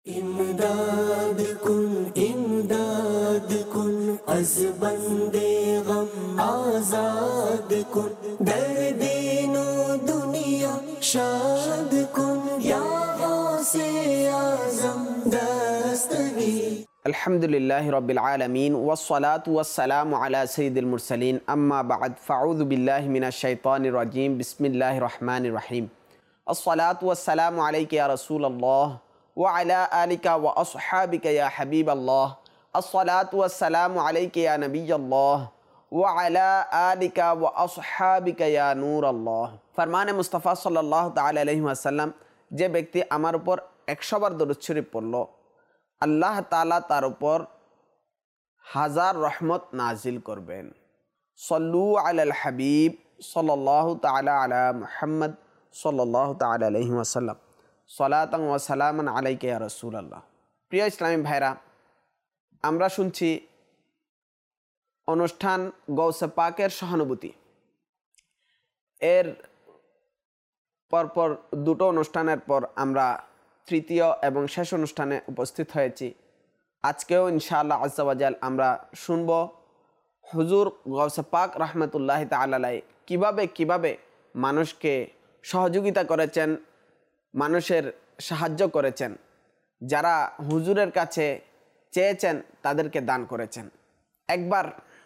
इमदाद कुन अज़ बंदे गम आज़ाद कुन दर्दीनो दुनिया शाद कुन या गौसे आज़म दस्तगीर। अल्हम्दुलिल्लाहि रब्बिल आलमीन वस्सलातु वस्सलामु अला सय्यिदिल मुरसलीन अम्मा बअद फ़अऊज़ु बिल्लाहि मिनश शैतानिर रजीम बिस्मिल्लाहिर रहमानिर रहीम। अस्सलातु वस्सलामु अलैका या रसूलल्लाह व अला आलिका व अस्हाबिका या हबीबल्लाह। अस्सलातु वस्सलामु अलैका या नबियल्लाह व अला आलिका व अस्हाबिका या नूरल्लाह। फरमाने मुस्तफ़ा सल्लल्लाहु ताला अलैहि वसल्लम, যে ব্যক্তি আমার উপর 100 বার দরুদ শরীফ পড়ল, আল্লাহ তাআলা তার উপর 1000 রহমত নাজিল করবেন। সল্লু আলাল হাবিব সাল্লাল্লাহু তাআলা আলা মুহাম্মদ সাল্লাল্লাহু তাআলা আলাইহি ওয়াসাল্লাম সালাতান ওয়া সালামান আলাইকা ইয়া রাসূলুল্লাহ। প্রিয় ইসলামী ভাইরা, আমরা শুনছি অনুষ্ঠান গৌসে পাকের সহানুভূতি। এর পরপর দুটো অনুষ্ঠানের পর আমরা তৃতীয় এবং শেষ অনুষ্ঠানে উপস্থিত হয়েছি। আজকেও ইনশাআল্লাহ আজ্জা ওয়া জাল আমরা শুনব হুজুর গৌসে পাক রহমতুল্লাহি তাআলা আলাইহি কিভাবে মানুষকে সহযোগিতা করেছেন, মানুষের সাহায্য করেছেন, যারা হুজুরের কাছে চেয়েছেন তাদেরকে দান করেছেন। একবার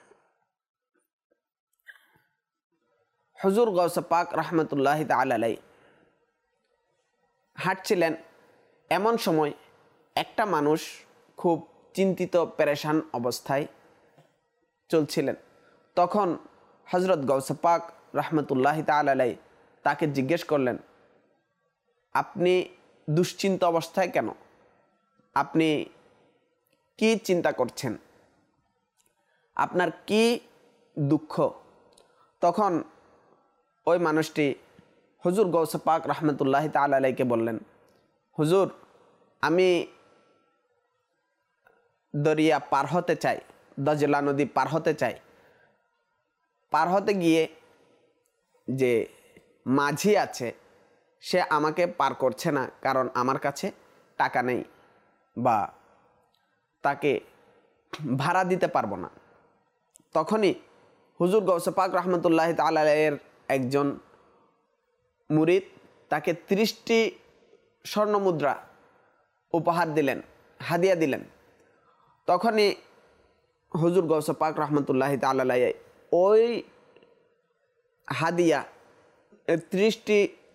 হুজুর গৌসে পাক রহমতুল্লাহি তাআলা আলাইহি হাঁটছিলেন। এমন সময় একটা মানুষ খুব চিন্তিত পেরেশান অবস্থায় চলছিলেন। তখন হযরত গৌসে পাক রহমতুল্লাহি তাআলা আলাইহি তাকে জিজ্ঞেস করলেন, আপনি দুশ্চিন্তা অবস্থায় কেন? আপনি কি চিন্তা করছেন? আপনার কি দুঃখ? তখন ওই মানুষটি হুজুর গৌসে পাক রহমতুল্লাহি তাআলা আলাইহিকে বললেন, হুজুর, আমি দরিয়া পার হতে চাই, দজলা নদী পার হতে চাই। পার হতে গিয়ে যে মাঝি আছে সে আমাকে পার করছে না, কারণ আমার কাছে টাকা নেই বা তাকে ভাড়া দিতে পারবো না। তখনই হুজুর গৌসে পাক রহমতুল্লাহি তাআলা আলাইহির একজন মুরিদ তাকে 30টি স্বর্ণমুদ্রা উপহার দিলেন, হাদিয়া দিলেন। তখনই হুজুর গৌসে পাক রহমতুল্লাহি তাআলা আলাইহি ওই হাদিয়া 30টি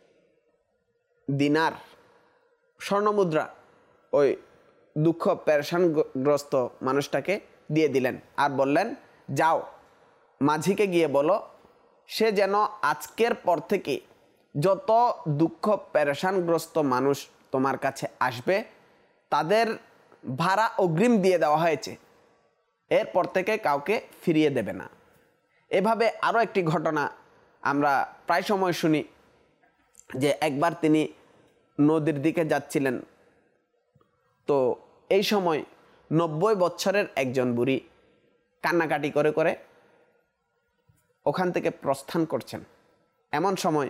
দিনার স্বর্ণমুদ্রা ওই দুঃখ পেরেশানগ্রস্ত মানুষটাকে দিয়ে দিলেন আর বললেন, যাও মাঝিকে গিয়ে বলো সে যেন আজকের পর থেকে যত দুঃখ পেরেশানগ্রস্ত মানুষ তোমার কাছে আসবে তাদের ভাড়া অগ্রিম দিয়ে দেওয়া হয়েছে, এরপর থেকে কাউকে ফিরিয়ে দেবে না। এভাবে আরও একটি ঘটনা আমরা প্রায় সময় শুনি যে একবার তিনি নদীর দিকে যাচ্ছিলেন। তো এই সময় 90 বছরের একজন বুড়ি কান্নাকাটি করে করে ওখান থেকে প্রস্থান করছেন। এমন সময়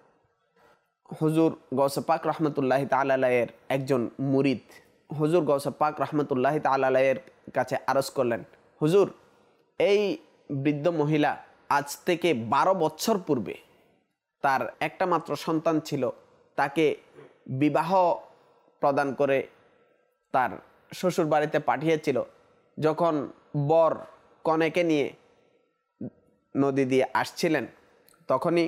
হুজুর গৌসে পাক রহমতুল্লাহি তাআলা আলাইহির একজন মুরিদ হুজুর গৌসে পাক রহমতুল্লাহি তাআলা আলাইহির কাছে আরজ করলেন, হুজুর, এই বৃদ্ধ মহিলা আজ থেকে 12 বছর পূর্বে তার একটা মাত্র সন্তান ছিল, তাকে বিবাহ প্রদান করে তার শ্বশুর বাড়িতে পাঠিয়েছিল। যখন বর কনেকে নিয়ে নদী দিয়ে আসছিলেন তখনই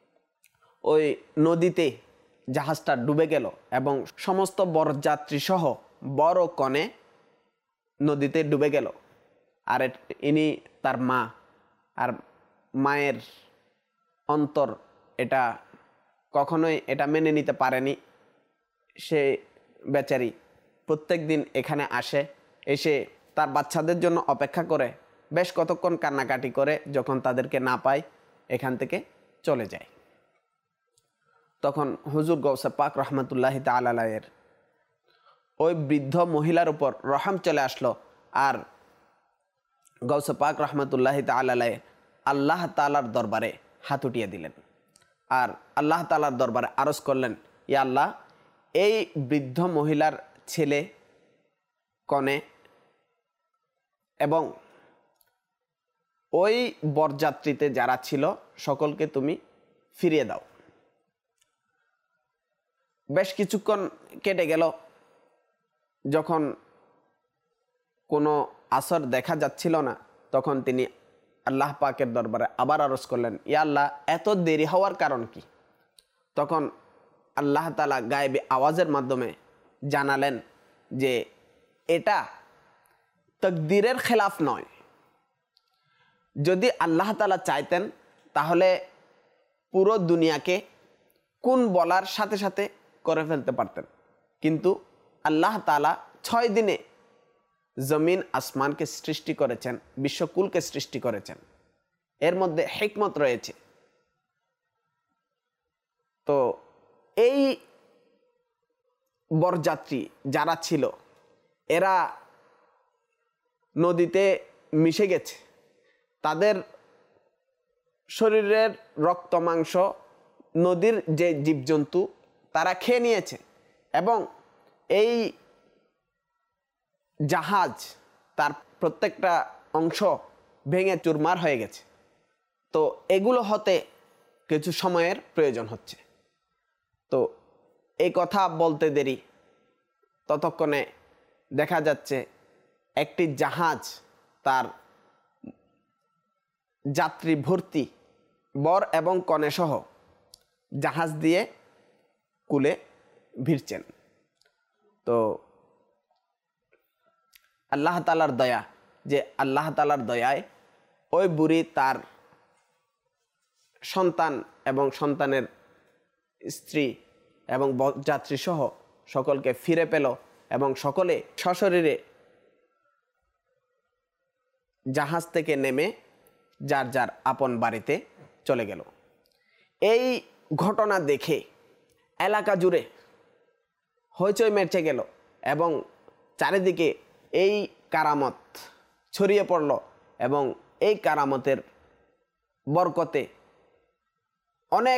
ওই নদীতে জাহাজটা ডুবে গেল এবং সমস্ত বরযাত্রী সহ বর ও কনে নদীতে ডুবে গেল। আর ইনি তার মা, আর মায়ের অন্তর এটা কখনোই এটা মেনে নিতে পারেনি। সে বেচারি প্রত্যেক দিন এখানে আসে, এসে তার বাচ্চাদের জন্য অপেক্ষা করে বেশ কতক্ষণ কান্নাকাটি করে, যখন তাদেরকে না পায় এখান থেকে চলে যায়। তখন হুজুর গৌসে পাক রহমতুল্লাহি তাআলা আলাইহির ওই বৃদ্ধ মহিলার উপর রহম চলে আসলো আর গৌসে পাক রহমতুল্লাহি তাআলা আলাইহি আল্লাহ তাআলার দরবারে হাত উঠিয়ে দিলেন আর আল্লাহ তাআলার দরবারে আরজ করলেন, ইয়া আল্লাহ, এই বৃদ্ধ মহিলার ছেলে কনে এবং ওই বরযাত্রীতে যারা ছিল সকলকে তুমি ফিরিয়ে দাও। বেশ কিছুক্ষণ কেটে গেল। যখন কোনো আসর দেখা যাচ্ছিল না, তখন তিনি আল্লাহ পাকের দরবারে আবার আরজ করলেন, ইয়া আল্লাহ, এত দেরি হওয়ার কারণ কি? তখন আল্লাহ তাআলা গায়েবী আওয়াজের মাধ্যমে জানালেন যে এটা তাকদীরের খেলাফ নয়। যদি আল্লাহ তাআলা চাইতেন তাহলে পুরো দুনিয়াকে কোন বলার সাথে সাথে করে ফেলতে পারতেন, কিন্তু আল্লাহ তাআলা 6 দিনে জমিন আসমানকে সৃষ্টি করেছেন, বিশ্বকুলকে সৃষ্টি করেছেন। এর মধ্যে হিকমত রয়েছে। তো এই বরযাত্রী যারা ছিল এরা নদীতে মিশে গেছে, তাদের শরীরের রক্ত মাংস নদীর যে জীবজন্তু তারা খেয়ে নিয়েছে এবং এই জাহাজ তার প্রত্যেকটা অংশ ভেঙে চুরমার হয়ে গেছে। তো এগুলো হতে কিছু সময়ের প্রয়োজন হচ্ছে। তো এই কথা বলতে দেরি, ততক্ষণে দেখা যাচ্ছে একটি জাহাজ তার যাত্রী ভর্তি বর এবং কনে সহ জাহাজ দিয়ে কুলে ভিড়ছেন। তো আল্লাহ তাআলার দয়া, যে আল্লাহ তাআলার দয়ায় ওই বুড়ি তার সন্তান এবং সন্তানের স্ত্রী এবং যাত্রী সহ সকলকে ফিরে পেল এবং সকলে সশরীরে জাহাজ থেকে নেমে যার যার আপন বাড়িতে চলে গেল। এই ঘটনা দেখে এলাকা জুড়ে হইচই মেচে গেল এবং চারিদিকে এই কারামত ছড়িয়ে পড়ল এবং এই কারামতের বরকতে অনেক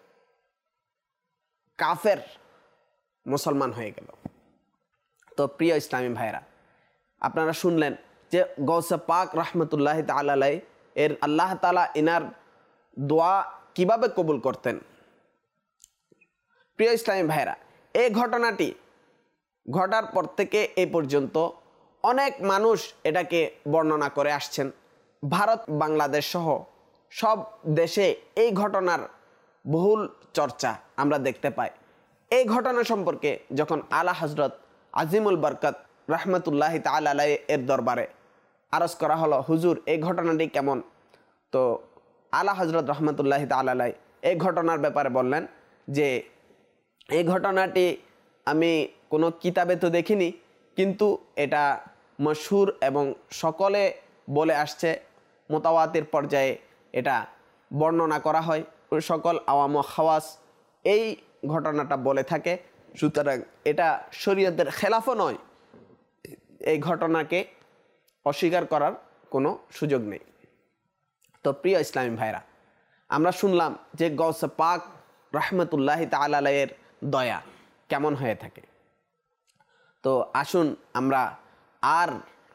কাফের মুসলমান হয়ে গেল। তো প্রিয় ইসলামী ভাইরা, আপনারা শুনলেন যে গৌসে পাক রহমতুল্লাহ তাআলা আলাইহি এর আল্লাহ তাআলা ইনার দোয়া কিভাবে কবুল করতেন। প্রিয় ইসলামী ভাইরা, এই ঘটনাটি ঘটার পর থেকে এই পর্যন্ত অনেক মানুষ এটাকে বর্ণনা করে আসছেন। ভারত, বাংলাদেশ সহ সব দেশে এই ঘটনার বহুল চর্চা আমরা দেখতে পাই। এই ঘটনা সম্পর্কে যখন আলা হজরত আজিমুল বরকত রহমতুল্লাহ তাআলা আলাইহি এর দরবারে আরজ করা হলো, হুজুর এই ঘটনাটি কেমন? তো আলা হজরত রহমতুল্লাহ তাআলা আলাইহি এই ঘটনার ব্যাপারে বললেন যে এই ঘটনাটি আমি কোনো কিতাবে তো দেখিনি, কিন্তু এটা মশহুর এবং সকলে বলে আসছে, মুতাওয়াতির পর্যায়ে এটা বর্ণনা করা হয়, সকল আওয়াম খাওয়াস এই ঘটনাটা বলে থাকে। সুতরাং এটা শরীয়তের খেলাফও নয়, এই ঘটনাকে অস্বীকার করার কোনো সুযোগ নেই। তো প্রিয় ইসলামী ভাইরা, আমরা শুনলাম যে গৌসে পাক রহমতুল্লাহ তাআলা আলাইহির দয়া কেমন হয়ে থাকে। তো আসুন আমরা আর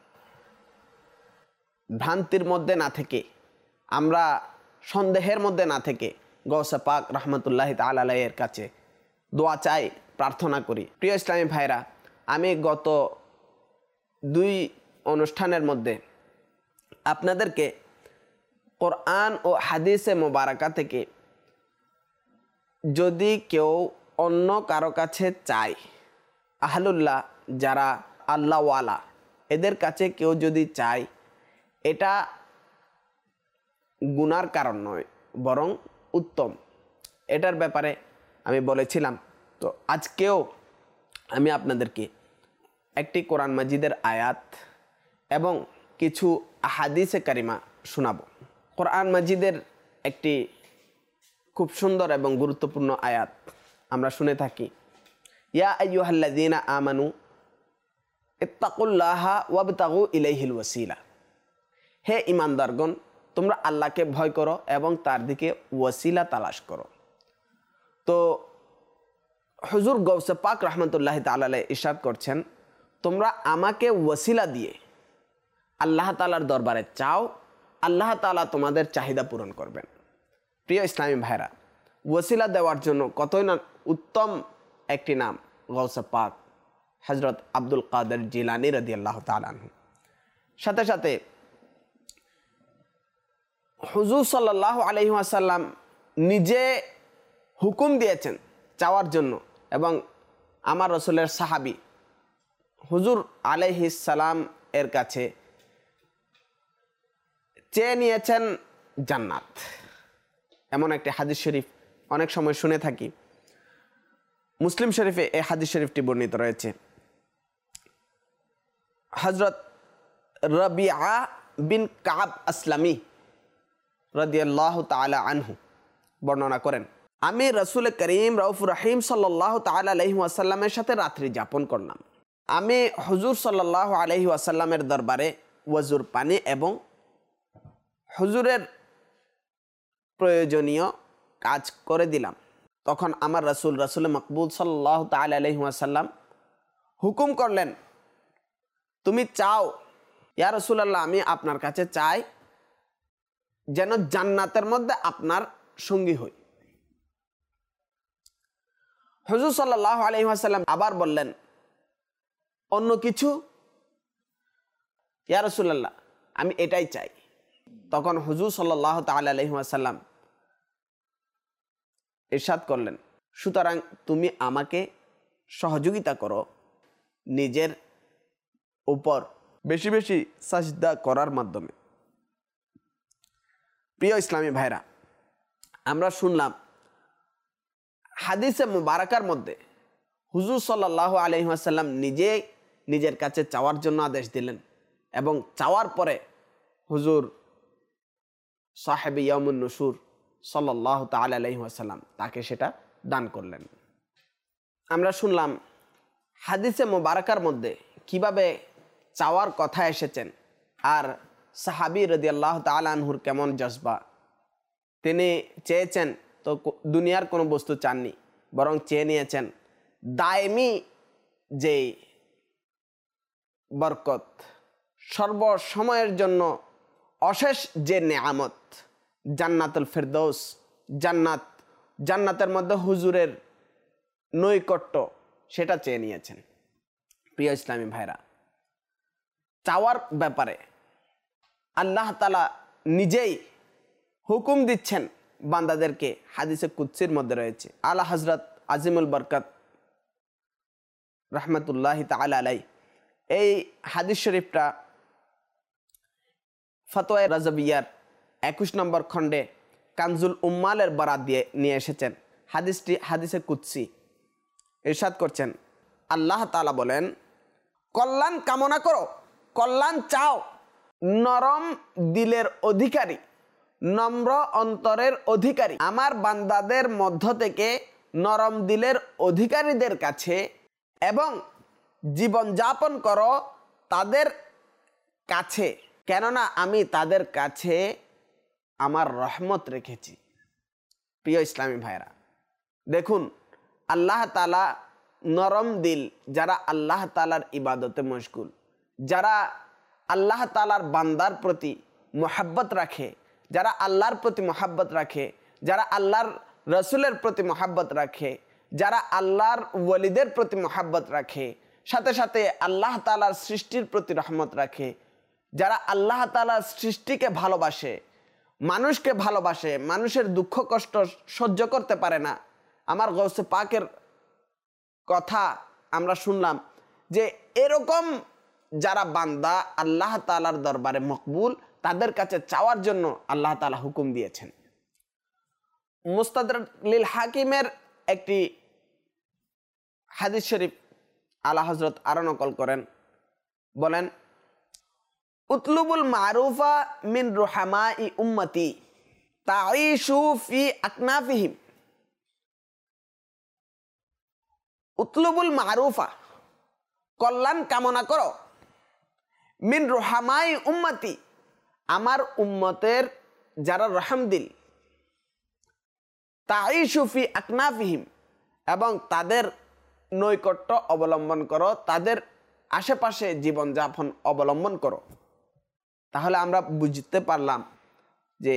ভ্রান্তির মধ্যে না থেকে, আমরা সন্দেহের মধ্যে না থেকে গৌসে পাক রহমতুল্লাহ তাআলা আলাইহির কাছে দোয়া চাই, প্রার্থনা করি। প্রিয় ইসলামী ভাইরা, আমি গত 2 অনুষ্ঠানের মধ্যে আপনাদেরকে কোরআন ও হাদিসে মোবারকা থেকে যদি কেউ অন্য কারো কাছে চায়, আহলুল্লাহ যারা আল্লাহওয়ালা এদের কাছে কেউ যদি চায়, এটা গুনার কারণ নয় বরং উত্তম। এটার ব্যাপারে আমি বলেছিলাম। তো আজকেও আমি আপনাদেরকে একটি কোরআন মাজিদের আয়াত এবং কিছু আহাদিসে কারিমা শোনাবো। কোরআন মাজিদের একটি খুব সুন্দর এবং গুরুত্বপূর্ণ আয়াত আমরা শুনে থাকি, ইয়া আইয়ুহাল্লাযীনা আমানু ইত্তাকুল্লাহা ওয়াবতাগু ইলাইহিল ওয়াসিলা। হে ঈমানদারগণ, তোমরা আল্লাহকে ভয় করো এবং তার দিকে ওয়াসিলা তালাশ করো। তো হুজুর গৌসে পাক রহমতুল্লাহ তাআলা আলাইহি ইরশাদ করছেন, তোমরা আমাকে ওসিলা দিয়ে আল্লাহ তাআলার দরবারে চাও, আল্লাহ তাআলা তোমাদের চাহিদা পূরণ করবেন। প্রিয় ইসলামী ভাইরা, ওসিলা দেওয়ার জন্য কতই না উত্তম একটি নাম গৌসে পাক হযরত আব্দুল কাদের জিলানী রাদিয়াল্লাহু তাআলা আনহু। সাথে সাথে হুজুর সাল্লাল্লাহু আলাইহি ওয়াসাল্লাম নিজে হুকুম দিয়েছেন চাওয়ার জন্য, এবং আমার রসুলের সাহাবী হুজুর আলাইহিস সালাম এর কাছে চেয়ে নিয়েছেন জান্নাত। এমন একটি হাদিস শরীফ অনেক সময় শুনে থাকি, মুসলিম শরীফে এই হাদিস শরীফটি বর্ণিত রয়েছে। হযরত রবিআ বিন কাব আসলামী রাদিয়াল্লাহু তাআলা আনহু বর্ণনা করেন, আমি রসুল করিম রউফুর রহিম সাল্লাল্লাহু তাআলা আলাইহি ওয়াসাল্লামের সাথে রাত্রি যাপন করলাম। আমি হুজুর সাল্লাল্লাহু আলাইহি ওয়াসাল্লামের দরবারে ওযুর পানি এবং হুজুরের প্রয়োজনীয় কাজ করে দিলাম। তখন আমার রসুল মকবুল সাল্লাল্লাহু তাআলা আলাইহি ওয়াসাল্লাম হুকুম করলেন, তুমি চাও ইয়া রাসূলুল্লাহ, আমি আপনার কাছে চাই যেন জান্নাতের মধ্যে আপনার সঙ্গী হই। হুজুর সাল্লাল্লাহু আলাইহি ওয়াসাল্লাম আবার বললেন, অন্য কিছু? ইয়া রাসূলুল্লাহ, আমি এটাই চাই। তখন হুজুর সাল্লাল্লাহু তাআলা আলাইহি ওয়াসাল্লাম ইরশাদ করলেন, সুতরাং তুমি আমাকে সহযোগিতা করো নিজের উপর বেশি বেশি সাজদা করার মাধ্যমে। প্রিয় ইসলামী ভাইরা, আমরা শুনলাম হাদিসে মুবারাকার মধ্যে হুজুর সাল্লাল্লাহু আলাইহি ওয়াসাল্লাম নিজে নিজের কাছে চাওয়ার জন্য আদেশ দিলেন, এবং চাওয়ার পরে হুজুর সাহেবে ইয়াউমুন নুশুর সাল্লাল্লাহু তাআলা আলাইহি ওয়াসাল্লাম তাকে সেটা দান করলেন। আমরা শুনলাম হাদিসে মুবারাকার মধ্যে কিভাবে চাওয়ার কথা এসেছেন, আর সাহাবী রাদিয়াল্লাহু তাআলা আনহুর কেমন জজবা। তিনি চেয়েছেন তো দুনিয়ার কোনো বস্তু চাননি, বরং চেয়ে নিয়েছেন দায়েমি যে বরকত, সর্বসময়ের জন্য অশেষ যে নেয়ামত জান্নাতুল ফেরদৌস, জান্নাতের মধ্যে হুজুরের নৈকট্য, সেটা চেয়ে নিয়েছেন। প্রিয় ইসলামী ভাইরা, চাওয়ার ব্যাপারে আল্লাহ তাআলা নিজেই হুকুম দিচ্ছেন বান্দাদেরকে। হাদিসে কুদসির মধ্যে রয়েছে, আলা হযরত আজিমুল বরকত রহমতুল্লাহি তাআলা আলাইহি এই হাদিস শরীফটা ফতোয়া রাজবিয়ার 21 নম্বর খণ্ডে কানজুল উম্মালের বরাত দিয়ে নিয়ে এসেছেন। হাদিসটি হাদিসে কুদসি। ইরশাদ করছেন, আল্লাহ তাআলা বলেন, কল্যাণ কামনা করো, কল্যাণ চাও, নরম দিলের অধিকারী, নম্র অন্তরের অধিকারী আমার বান্দাদের মধ্য থেকে নরম দিলের অধিকারীদের কাছে, এবং জীবনযাপন করো তাদের কাছে, কেননা আমি তাদের কাছে আমার রহমত রেখেছি। প্রিয় ইসলামী ভাইরা, দেখুন আল্লাহ তাআলা নরম দিল, যারা আল্লাহ তাআলার ইবাদতে মশগুল, যারা আল্লাহ তাআলার বান্দার প্রতি মহাব্বত রাখে, যারা আল্লাহর প্রতি মহাব্বত রাখে, যারা আল্লাহর রসুলের প্রতি মহাব্বত রাখে, যারা আল্লাহর ওয়ালিদের প্রতি মহাব্বত রাখে, সাথে সাথে আল্লাহ তাআলার সৃষ্টির প্রতি রহমত রাখে, যারা আল্লাহ তাআলার সৃষ্টিকে ভালোবাসে, মানুষকে ভালোবাসে, মানুষের দুঃখ কষ্ট সহ্য করতে পারে না। আমার গৌসে পাকের কথা আমরা শুনলাম যে এরকম যারা বান্দা আল্লাহ তাআলার দরবারে মকবুল, তাদের কাছে চাওয়ার জন্য আল্লাহ তাআলা হুকুম দিয়েছেন। মুস্তাদরাক লিল হাকিমের একটি হাদিস শরীফ আলা হযরত আরো নকল করেন, বলেন, উতলুবুল মারুফা মিন রুহামাই উম্মতি তাঈশু ফি আকনাফিহিম। উতলুবুল মারুফা, কল্যাণ কামনা করো, মিন রুহামাই উম্মতি, আমার উম্মতের যারা রহমদিল, তাঈশু ফি আকনাফিহিম, এবং তাদের নৈকট্য অবলম্বন করো, তাদের আশেপাশে জীবনযাপন অবলম্বন করো। তাহলে আমরা বুঝতে পারলাম যে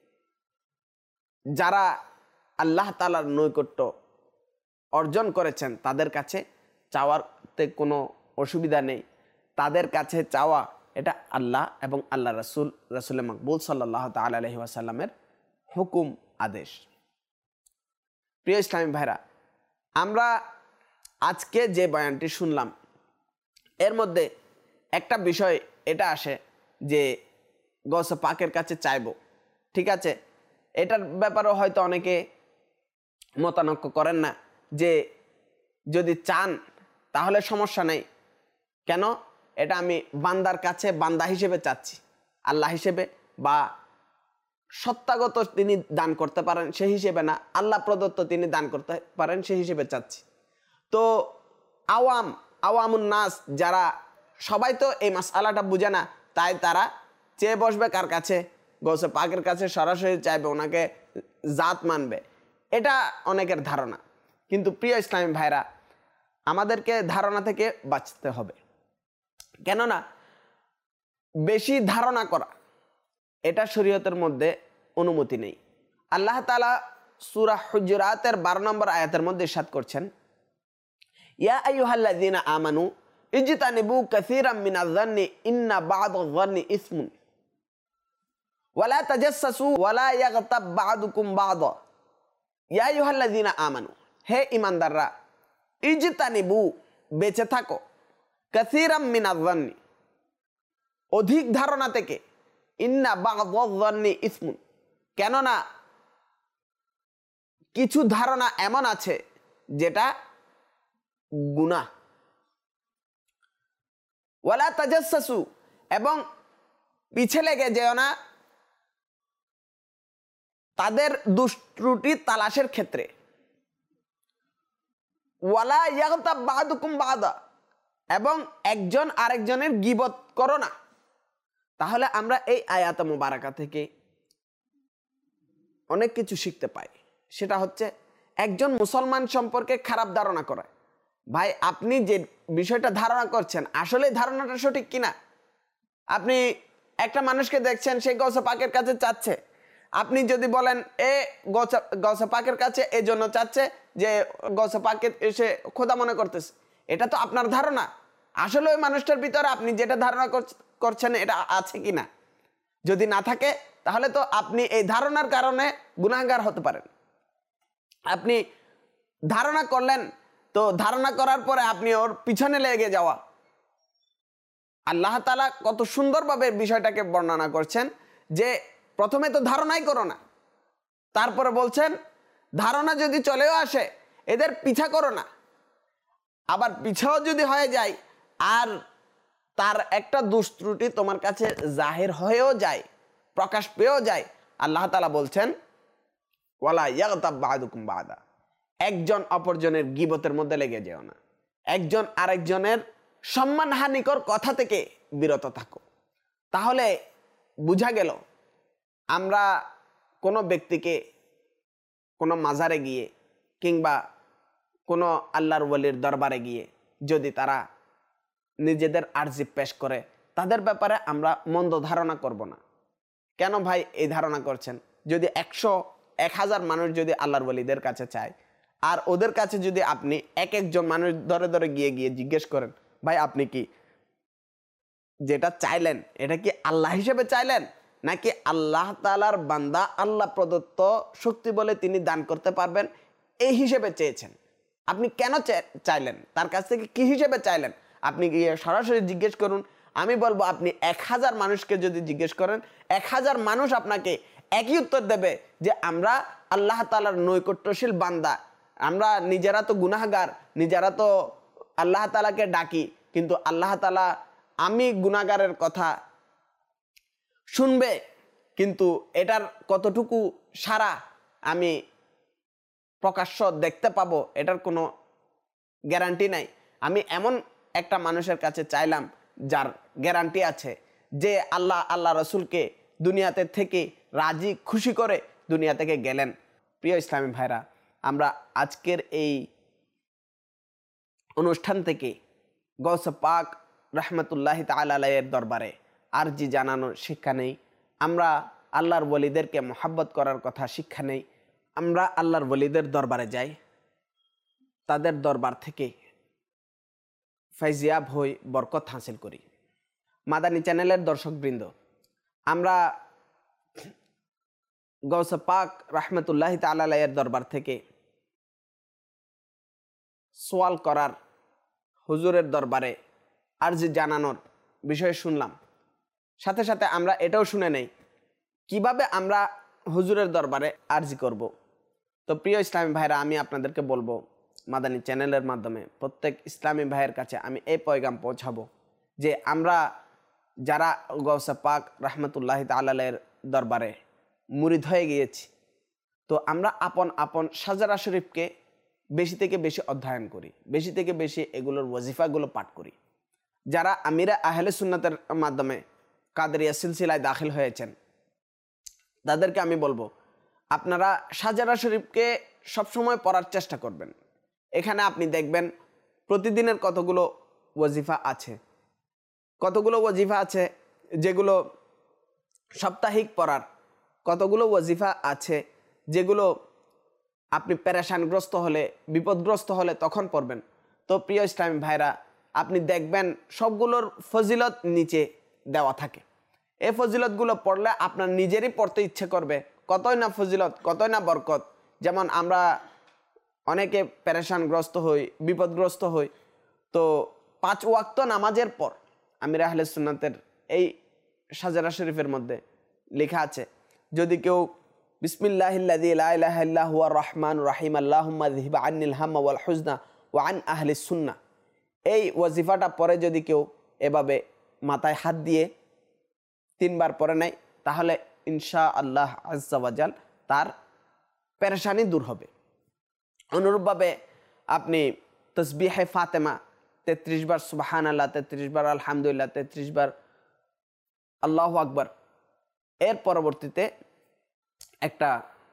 যারা আল্লাহ তাআলার নৈকট্য অর্জন করেছেন তাদের কাছে চাওয়াতে কোনো অসুবিধা নেই। তাদের কাছে চাওয়া এটা আল্লাহ এবং আল্লাহ রাসূল মকবুল সাল্লাল্লাহু তাআলা আলাইহি ওয়াসাল্লামের হুকুম, আদেশ। প্রিয় ইসলামী ভাইরা, আমরা আজকে যে বয়ানটি শুনলাম এর মধ্যে একটা বিষয় এটা আসে যে গৌসে পাকের কাছে চাইব, ঠিক আছে, এটার ব্যাপারেও হয়তো অনেকে মতানক্য করেন না যে যদি চান তাহলে সমস্যা নেই, কেন এটা আমি বান্দার কাছে বান্দা হিসেবে চাচ্ছি, আল্লাহ হিসেবে বা সত্তাগত তিনি দান করতে পারেন সেই হিসেবে না, আল্লাহ প্রদত্ত তিনি দান করতে পারেন সেই হিসেবে চাচ্ছি। তো আওয়ামুন নাস যারা, সবাই তো এই মাসআলাটা বুঝে না, তাই তারা চেয়ে বসবে কার কাছে? গৌসে পাকের কাছে সরাসরি চাইবে, ওনাকে জাত মানবে, এটা অনেকের ধারণা। কিন্তু প্রিয় ইসলামী ভাইরা, আমাদেরকে ধারণা থেকে বাঁচতে হবে, কেননা বেশি ধারণা করা এটা শরীয়তের মধ্যে অনুমতি নেই। আল্লাহ তাআলা সূরা হুজুরাতের 12 নম্বর আয়াতের মধ্যে ইরশাদ করছেন, ইয়া আইয়ুহাল্লাযীনা আমানু ইজতানিবু কাসীরাম মিনাজ-যান্নি ইন্না বা'দায-যান্নি ইসমুন ওয়ালা তাজাসসু ওয়ালা ইয়াগতাব বা'দুকুম বা'দা। ইয়া আইয়ুহাল্লাযীনা আমানু, হে ঈমানদাররা, ইজতানিবু বেঁচে থাকো, কাসীরাম মিনাজ-যান্নি অধিক ধারণা থেকে, ইন্না বা'দায-যান্নি ইসমুন কেননা কিছু ধারণা এমন আছে যেটা গুনাহ। ওয়ালা তাজাসসু, এবং পিছে লেগে যেও না তাদের দুষ্ত্রুটি তালাশের ক্ষেত্রে। ওয়ালা ইয়াগতাব বা'দুকুম বা'দা, এবং একজন আরেকজনের গীবত করো না। তাহলে আমরা এই আয়াত মুবারাকা থেকে অনেক কিছু শিখতে পাই। সেটা হচ্ছে একজন মুসলমান সম্পর্কে খারাপ ধারণা করা। ভাই, আপনি যে বিষয়টা ধারণা করছেন আসলে ধারণাটা সঠিক কিনা? আপনি একটা মানুষকে দেখছেন সে গৌসে পাকের কাছে চাচ্ছে, আপনি যদি বলেন গৌসে পাকের কাছে এই জন্য চাচ্ছে যে গৌসে পাকে এসে খোদা মনে করতেছে, এটা তো আপনার ধারণা। আসলে ওই মানুষটার ভিতরে আপনি যেটা ধারণা করছেন এটা আছে কিনা? যদি না থাকে তাহলে তো আপনি এই ধারণার কারণে গুনাহগার হতে পারেন। আপনি ধারণা করলেন, তো ধারণা করার পরে আপনি ওর পিছনে লেগে যাওয়া। আল্লাহ তাআলা কত সুন্দরভাবে বিষয়টাকে বর্ণনা করছেন যে প্রথমে তো ধারণাই করো না, তারপরে বলছেন ধারণা যদি চলেও আসে এদের পিছা করো না। আবার পিছাও যদি হয়ে যায় আর তার একটা দুষ্ত্রুটি তোমার কাছে জাহির হয়েও যায়, প্রকাশ পেয়েও যায়, আল্লাহ তাআলা বলছেন ওয়ালা ইয়াগতাব বা'দুকুম বা'দা, একজন অপরজনের গীবতের মধ্যে লেগে যেও না, একজন আরেকজনের সম্মানহানিকর কথা থেকে বিরত থাকো। তাহলে বুঝা গেল আমরা কোনো ব্যক্তিকে কোনো মাজারে গিয়ে কিংবা কোনো আল্লাহর ওয়ালির দরবারে গিয়ে যদি তারা নিজেদের আরজি পেশ করে তাদের ব্যাপারে আমরা মন্দ ধারণা করব না। কেন ভাই এই ধারণা করছেন? যদি 100-1000 মানুষ যদি আল্লাহর ওয়ালিদের কাছে চায় আর ওদের কাছে যদি আপনি একজন মানুষ ধরে ধরে গিয়ে জিজ্ঞেস করেন, ভাই আপনি কি যেটা চাইলেন এটা কি আল্লাহ হিসেবে চাইলেন নাকি আল্লাহ তাআলার বান্দা আল্লাহ প্রদত্ত শক্তি বলে তিনি দান করতে পারবেন এই হিসেবে চেয়েছেন? আপনি কেন চাইলেন? তার কাছ থেকে কি হিসেবে চাইলেন? আপনি গিয়ে সরাসরি জিজ্ঞেস করুন। আমি বলবো আপনি 1000 মানুষকে যদি জিজ্ঞেস করেন 1000 মানুষ আপনাকে একই উত্তর দেবে যে আমরা আল্লাহ তাআলার নৈকট্যশীল বান্দা, আমরা নিজেরা তো গুনাহগার, নিজেরা তো আল্লাহ তাআলাকে ডাকি, কিন্তু আল্লাহ তাআলা আমি গুনাহগারের কথা শুনবে, কিন্তু এটার কতটুকু সারা আমি প্রকাশ্য দেখতে পাবো এটার কোনো গ্যারান্টি নাই। আমি এমন একটা মানুষের কাছে চাইলাম যার গ্যারান্টি আছে যে আল্লাহ রসুলকে দুনিয়াতে থেকে রাজি খুশি করে দুনিয়া থেকে গেলেন। প্রিয় ইসলামী ভাইরা, আমরা আজকের এই অনুষ্ঠান থেকে গৌসে পাক রহমতুল্লাহি তাআলা আলাইহির দরবারে আরজি জানানোর শিক্ষা নেই, আমরা আল্লাহর ওলিদেরকে মোহাব্বত করার কথা শিক্ষা নেই, আমরা আল্লাহর ওলিদের দরবারে যাই, তাদের দরবার থেকে ফাইজিয়াব হই, বরকত হাসিল করি। মাদানী চ্যানেলের দর্শকবৃন্দ, আমরা গৌসে পাক রহমতুল্লাহি তাআলা আলাইহির দরবার থেকে সোয়াল করার, হুজুরের দরবারে আরজি জানানোর বিষয়ে শুনলাম। সাথে সাথে আমরা এটাও শুনে নেই কিভাবে আমরা হুজুরের দরবারে আরজি করব। তো প্রিয় ইসলামী ভাইরা, আমি আপনাদেরকে বলবো, মাদানী চ্যানেলের মাধ্যমে প্রত্যেক ইসলামী ভাইয়ের কাছে আমি এই পয়গাম পৌঁছাবো যে আমরা যারা গৌসে পাক রহমতুল্লাহি তাআলা আলাইহির দরবারে মুরিদ হয়ে গিয়েছি, তো আমরা আপন আপন শাজারা শরীফকে বেশি থেকে বেশি অধ্যয়ন করি, বেশি থেকে বেশি এগুলোর ওয়াজিফাগুলো পাঠ করি। যারা আমিরা আহলে সুন্নাতের মাধ্যমে কাদেরিয়া সিলসিলায় দাখিল হয়েছেন, তাদেরকে আমি বলবো আপনারা শাজারা শরীফকে সবসময় পড়ার চেষ্টা করবেন। এখানে আপনি দেখবেন প্রতিদিনের কতগুলো ওয়াজিফা আছে, কতগুলো ওয়াজিফা আছে যেগুলো সাপ্তাহিক পড়ার, কতগুলো ওয়াজিফা আছে যেগুলো আপনি পেরেশানগ্রস্ত হলে, বিপদগ্রস্ত হলে তখন পড়বেন। তো প্রিয় ইসলামী ভাইরা, আপনি দেখবেন সবগুলোর ফজিলত নিচে দেওয়া থাকে। এই ফজিলতগুলো পড়লে আপনার নিজেরই পড়তে ইচ্ছে করবে, কতই না ফজিলত, কতই না বরকত। যেমন আমরা অনেকে পেরেশানগ্রস্ত হই, বিপদগ্রস্ত হই, তো 5 ওয়াক্ত নামাজের পর আমিরা আহলে সুন্নাতের এই শাজারা শরীফের মধ্যে লেখা আছে, যদি কেউ বিসমিল্লাহিল্লাযী লা ইলাহা ইল্লা হুয়া রহমানুর রহিম আল্লাহুম্মা যিহিব আন্নিল হাম্মা ওয়াল হুজনা ওয়া আন আহলিস সুন্নাহ, এই ওয়াজিফাটা পরে যদি কেউ এভাবে মাথায় হাত দিয়ে 3 বার পরে নেয়, তাহলে ইনশাআল্লাহ আজ্জা ওয়া জাল তার পেরেশানি দূর হবে। অনুরূপভাবে আপনি তসবিহে ফাতেমা 33 বার সুবহানাল্লাহ, 33 বার আলহামদুলিল্লাহ, 33 বার আল্লাহু আকবার, এর পরবর্তীতে একটা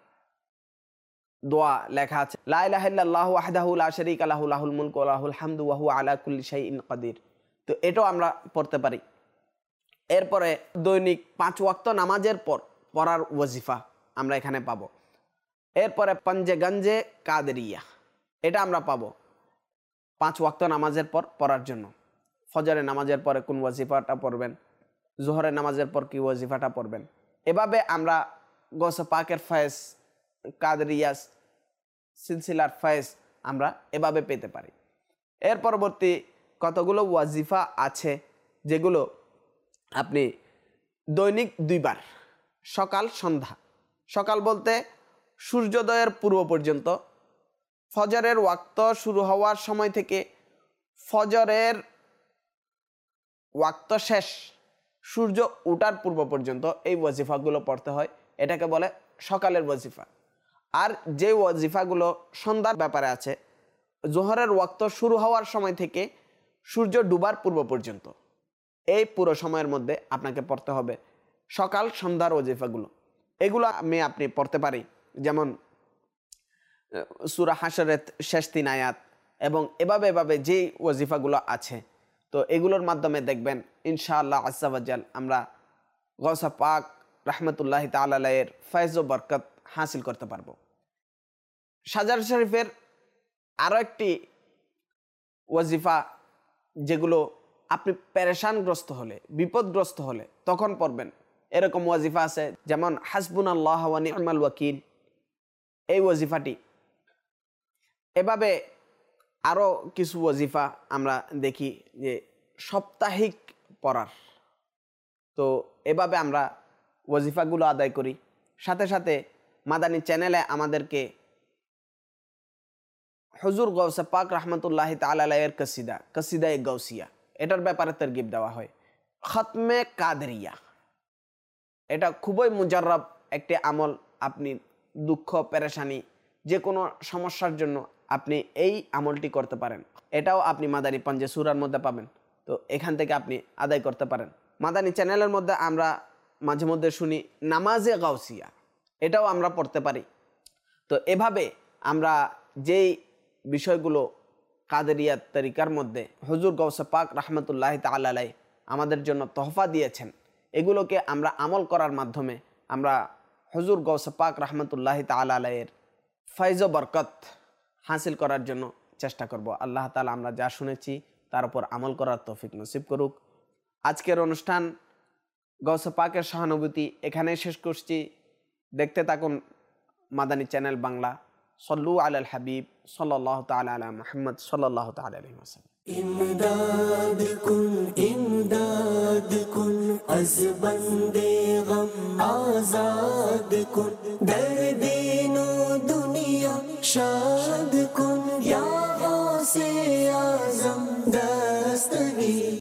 দোয়া লেখা আছে, লা ইলাহা ইল্লাল্লাহু ওয়াহদাহু লা শারীকা লাহু লাহুল মুলকু ওয়া লাহুল হামদু ওয়া হুয়া আলা কুল্লি শাইইন কাদির। তো এটাও আমরা পড়তে পারি। এরপরে দৈনিক 5 ওয়াক্ত নামাজের পর পড়ার ওয়াজিফা আমরা এখানে পাবো। এরপরে পাঞ্জে গঞ্জে কাদেরিয়া, এটা আমরা পাবো 5 ওয়াক্ত নামাজের পর পড়ার জন্য। ফজরের নামাজের পরে কোন ওয়াজিফাটা পড়বেন, জোহরের নামাজের পর কি ওয়াজিফাটা পড়বেন, এভাবে আমরা গৌসে পাকের ফয়েজ, কাদেরিয়া সিলসিলার ফয়েজ আমরা এভাবে পেতে পারি। এর পরবর্তী কতগুলো ওয়াজিফা আছে যেগুলো আপনি দৈনিক 2 বার, সকাল সন্ধ্যা, সকাল বলতে সূর্যোদয়ের পূর্ব পর্যন্ত, ফজরের ওয়াক্ত শুরু হওয়ার সময় থেকে ফজরের ওয়াক্ত শেষ, সূর্য ওঠার পূর্ব পর্যন্ত এই ওয়াজিফাগুলো পড়তে হয়। এটাকে বলে সকালের ওয়াজিফা। আর যে ওয়াজিফাগুলো সন্ধ্যার ব্যাপারে আছে, জোহরের ওয়াক্ত শুরু হওয়ার সময় থেকে সূর্য ডুবার পূর্ব পর্যন্ত, এই পুরো সময়ের মধ্যে আপনাকে পড়তে হবে সকাল সন্ধ্যার ওয়াজিফাগুলো। এগুলো আপনি পড়তে পারি, যেমন সূরা হাশরের শেষ 3 আয়াত, এবং এভাবে যেই ওয়াজিফাগুলো আছে, তো এগুলোর মাধ্যমে দেখবেন ইনশাআল্লাহ আজ্জা ওয়া জাল আমরা গৌসে পাক রহমতুল্লাহি তাআলা আলাইহির ফয়েজ ও বরকত হাসিল করতে পারবো। শাজারা শরীফের আরও একটি ওয়াজিফা যেগুলো আপনি পেরেশানগ্রস্ত হলে, বিপদগ্রস্ত হলে তখন পড়বেন, এরকম ওয়াজিফা আছে, যেমন হাসবুনাল্লাহ ওয়া নি'মাল ওয়াকিল, এই ওয়াজিফাটি। এভাবে আরও কিছু ওয়াজিফা আমরা দেখি যে সাপ্তাহিক পড়ার, তো এভাবে আমরা ওয়াজিফাগুলো আদায় করি। সাথে সাথে মাদানী চ্যানেলে আমাদেরকে হুজুর গৌসে পাক রহমতুল্লাহি তাআলা আলাইহির কসিদায়ে গৌসিয়া, এটার ব্যাপারে তারগিব দেওয়া হয়। খতমে কাদেরিয়া, এটা খুবই মুজাররব একটি আমল। আপনি দুঃখ পেরেশানি যে কোনো সমস্যার জন্য আপনি এই আমলটি করতে পারেন। এটাও আপনি মাদানী পাঞ্জে সূরার মধ্যে পাবেন, তো এখান থেকে আপনি আদায় করতে পারেন। মাদানী চ্যানেলের মধ্যে আমরা মাঝে মধ্যে শুনি নামাজে গাউসিয়া, এটাও আমরা পড়তে পারি। তো এভাবে আমরা যেই বিষয়গুলো কাদেরিয়াত তরিকার মধ্যে হুজুর গৌসে পাক রহমতুল্লাহ তাআলা আলাইহি আমাদের জন্য তোহফা দিয়েছেন, এগুলোকে আমরা আমল করার মাধ্যমে আমরা হুজুর গৌসে পাক রহমতুল্লাহ তাআলা আলাইহির ফয়জ ও বরকত হাসিল করার জন্য চেষ্টা করব। আল্লাহ তাআলা আমরা যা শুনেছি তার উপর আমল করার তৌফিক নসিব করুক। আজকের অনুষ্ঠান গৌসে পাকের সহানুভূতি এখানেই শেষ করছি। দেখতে থাকুন মাদানী চ্যানেল বাংলা। সল্লু আলাল হাবিব সাল্লাল্লাহু তাআলা আলা মুহাম্মদ সাল্লাল্লাহু তাআলা আলাইহি ওয়াসাল্লাম। इमदाद कुन अज़ बंदे गम आज़ाद कुन, दर्दीनो दुनिया शाद